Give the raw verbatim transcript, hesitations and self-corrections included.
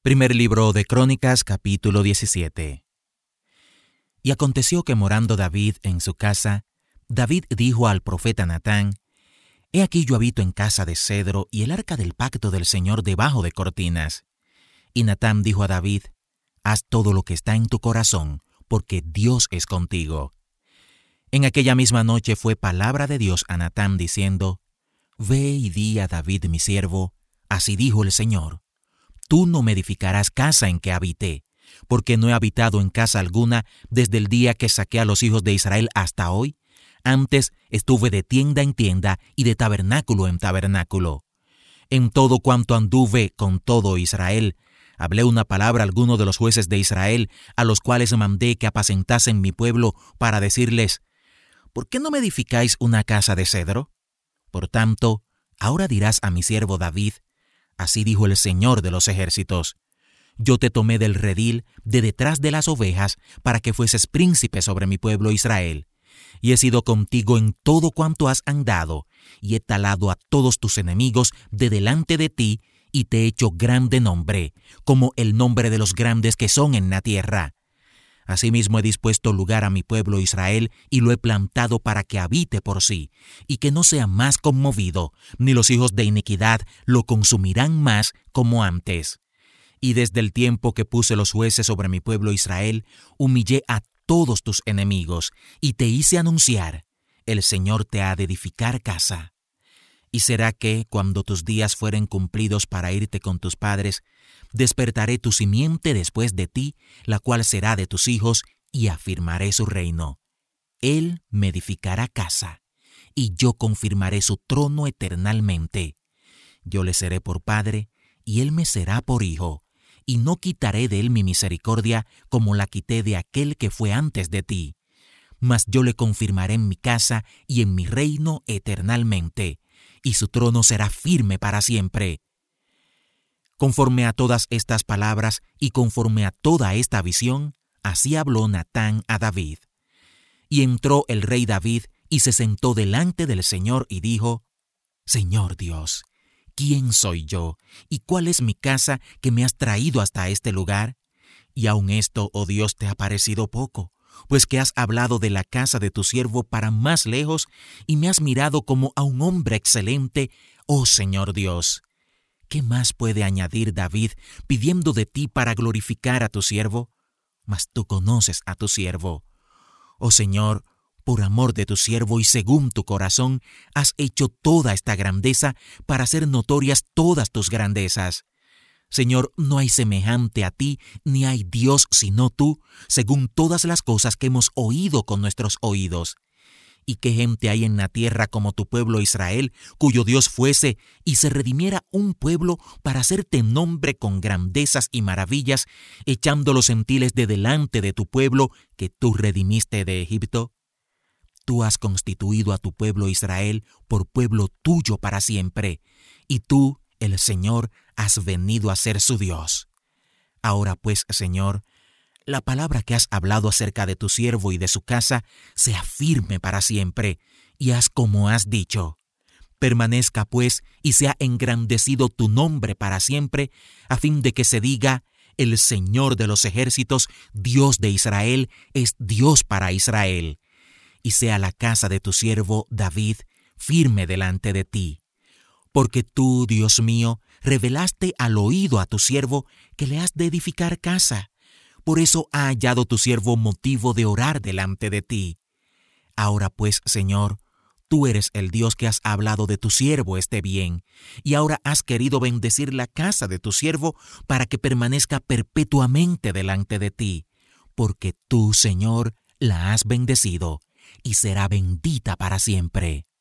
Primer libro de Crónicas, capítulo diecisiete. Y aconteció que morando David en su casa, David dijo al profeta Natán: He aquí yo habito en casa de cedro y el arca del pacto del Señor debajo de cortinas. Y Natán dijo a David: Haz todo lo que está en tu corazón, porque Dios es contigo. En aquella misma noche fue palabra de Dios a Natán diciendo: Ve y di a David mi siervo, así dijo el Señor: Tú no me edificarás casa en que habité, porque no he habitado en casa alguna desde el día que saqué a los hijos de Israel hasta hoy. Antes estuve de tienda en tienda y de tabernáculo en tabernáculo. En todo cuanto anduve con todo Israel, hablé una palabra a alguno de los jueces de Israel, a los cuales mandé que apacentasen mi pueblo, para decirles: ¿Por qué no me edificáis una casa de cedro? Por tanto, ahora dirás a mi siervo David: Así dijo el Señor de los ejércitos: Yo te tomé del redil, de detrás de las ovejas, para que fueses príncipe sobre mi pueblo Israel. Y he sido contigo en todo cuanto has andado, y he talado a todos tus enemigos de delante de ti, y te he hecho grande nombre, como el nombre de los grandes que son en la tierra. Asimismo he dispuesto lugar a mi pueblo Israel, y lo he plantado para que habite por sí, y que no sea más conmovido, ni los hijos de iniquidad lo consumirán más como antes. Y desde el tiempo que puse los jueces sobre mi pueblo Israel, humillé a todos tus enemigos, y te hice anunciar: El Señor te ha de edificar casa. Y será que, cuando tus días fueren cumplidos para irte con tus padres, despertaré tu simiente después de ti, la cual será de tus hijos, y afirmaré su reino. Él me edificará casa, y yo confirmaré su trono eternalmente. Yo le seré por padre, y él me será por hijo, y no quitaré de él mi misericordia como la quité de aquel que fue antes de ti. Mas yo le confirmaré en mi casa y en mi reino eternalmente, y su trono será firme para siempre. Conforme a todas estas palabras y conforme a toda esta visión, así habló Natán a David. Y entró el rey David y se sentó delante del Señor y dijo: Señor Dios, ¿quién soy yo y cuál es mi casa que me has traído hasta este lugar? Y aun esto, oh Dios, te ha parecido poco, pues que has hablado de la casa de tu siervo para más lejos, y me has mirado como a un hombre excelente, oh Señor Dios. ¿Qué más puede añadir David pidiendo de ti para glorificar a tu siervo? Mas tú conoces a tu siervo. Oh Señor, por amor de tu siervo y según tu corazón, has hecho toda esta grandeza para hacer notorias todas tus grandezas. Señor, no hay semejante a ti, ni hay Dios sino tú, según todas las cosas que hemos oído con nuestros oídos. ¿Y qué gente hay en la tierra como tu pueblo Israel, cuyo Dios fuese y se redimiera un pueblo para hacerte nombre con grandezas y maravillas, echando los gentiles de delante de tu pueblo que tú redimiste de Egipto? Tú has constituido a tu pueblo Israel por pueblo tuyo para siempre, y tú, el Señor, has venido a ser su Dios. Ahora pues, Señor, la palabra que has hablado acerca de tu siervo y de su casa sea firme para siempre, y haz como has dicho. Permanezca pues y sea engrandecido tu nombre para siempre, a fin de que se diga: El Señor de los ejércitos, Dios de Israel, es Dios para Israel. Y sea la casa de tu siervo David firme delante de ti. Porque tú, Dios mío, revelaste al oído a tu siervo que le has de edificar casa. Por eso ha hallado tu siervo motivo de orar delante de ti. Ahora pues, Señor, tú eres el Dios que has hablado de tu siervo este bien, y ahora has querido bendecir la casa de tu siervo para que permanezca perpetuamente delante de ti, porque tú, Señor, la has bendecido, y será bendita para siempre.